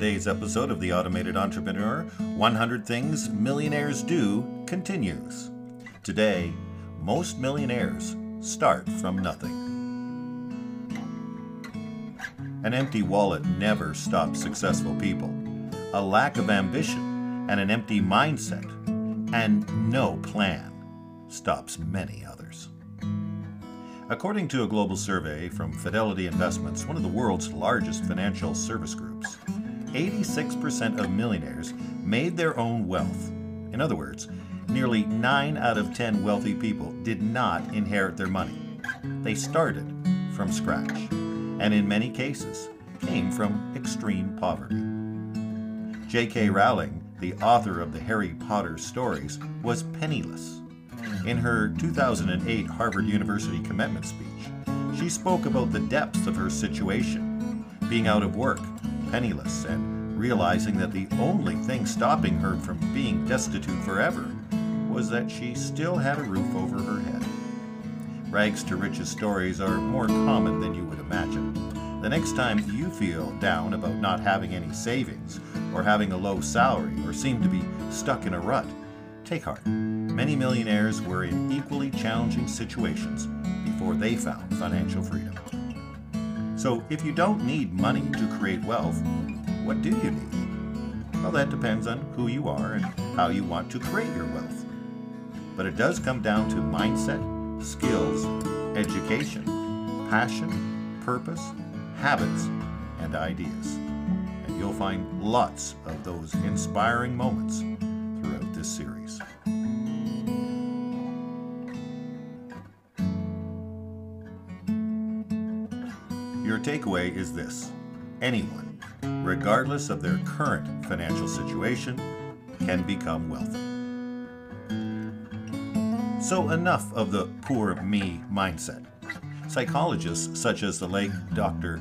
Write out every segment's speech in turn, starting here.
Today's episode of The Automated Entrepreneur, 100 Things Millionaires Do, continues. Today, most millionaires start from nothing. An empty wallet never stops successful people. A lack of ambition and an empty mindset and no plan stops many others. According to a global survey from Fidelity Investments, one of the world's largest financial service groups, 86% of millionaires made their own wealth. In other words, nearly 9 out of 10 wealthy people did not inherit their money. They started from scratch, and in many cases, came from extreme poverty. J.K. Rowling, the author of the Harry Potter stories, was penniless. In her 2008 Harvard University commencement speech, she spoke about the depths of her situation, being out of work, penniless, and realizing that the only thing stopping her from being destitute forever was that she still had a roof over her head. Rags to riches stories are more common than you would imagine. The next time you feel down about not having any savings, or having a low salary, or seem to be stuck in a rut, take heart. Many millionaires were in equally challenging situations before they found financial freedom. So if you don't need money to create wealth, what do you need? Well, that depends on who you are and how you want to create your wealth. But it does come down to mindset, skills, education, passion, purpose, habits, and ideas. And you'll find lots of those inspiring moments throughout this series. Your takeaway is this: anyone, regardless of their current financial situation, can become wealthy. So enough of the poor me mindset. Psychologists such as the late Dr.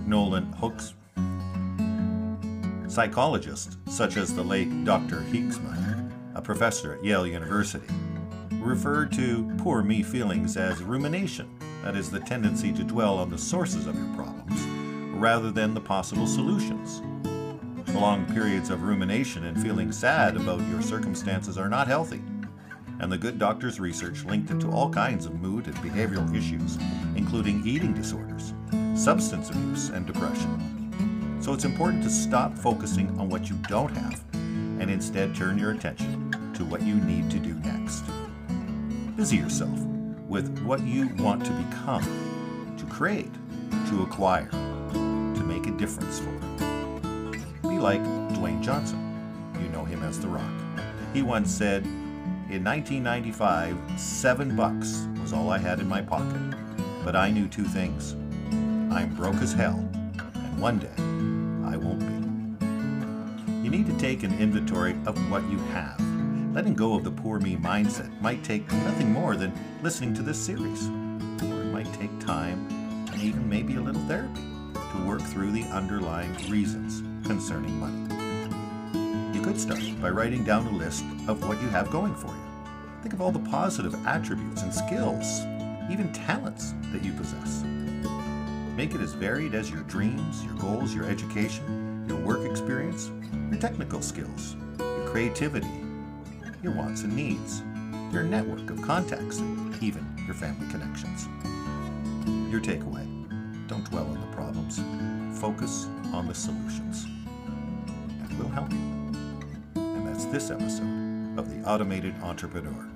Hiegsma, a professor at Yale University, referred to poor me feelings as rumination. That is the tendency to dwell on the sources of your problems rather than the possible solutions. Long periods of rumination and feeling sad about your circumstances are not healthy, and the good doctor's research linked it to all kinds of mood and behavioral issues, including eating disorders, substance abuse, and depression. So it's important to stop focusing on what you don't have and instead turn your attention to what you need to do next. Busy yourself with what you want to become, to create, to acquire, to make a difference for. Be like Dwayne Johnson. You know him as The Rock. He once said, "In 1995, $7 was all I had in my pocket, but I knew 2 things. I'm broke as hell, and one day I won't be." You need to take an inventory of what you have. Letting go of the poor me mindset might take nothing more than listening to this series, or it might take time and even maybe a little therapy to work through the underlying reasons concerning money. You could start by writing down a list of what you have going for you. Think of all the positive attributes and skills, even talents that you possess. Make it as varied as your dreams, your goals, your education, your work experience, your technical skills, your creativity, your wants and needs, your network of contacts, and even your family connections. Your takeaway: don't dwell on the problems. Focus on the solutions. And we'll help you. And that's this episode of The Automated Entrepreneur.